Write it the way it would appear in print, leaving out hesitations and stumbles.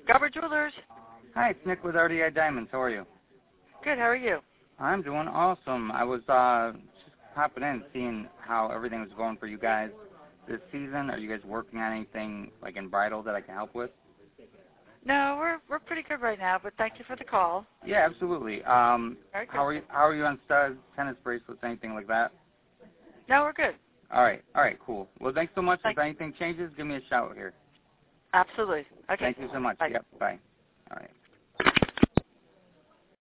Garber Jewelers. Hi, it's Nick with RDI Diamonds. How are you? Good, how are you? I'm doing awesome. I was just popping in, seeing how everything was going for you guys this season. Are you guys working on anything like in bridal that I can help with? No, we're pretty good right now, but thank you for the call. Yeah, absolutely. Very good. How are you on studs, tennis bracelets, anything like that? No, we're good. All right, cool. Well, thanks so much. Thanks. If anything changes, give me a shout here. Absolutely. Okay. Thank you so much. Bye. Yep, bye. All right.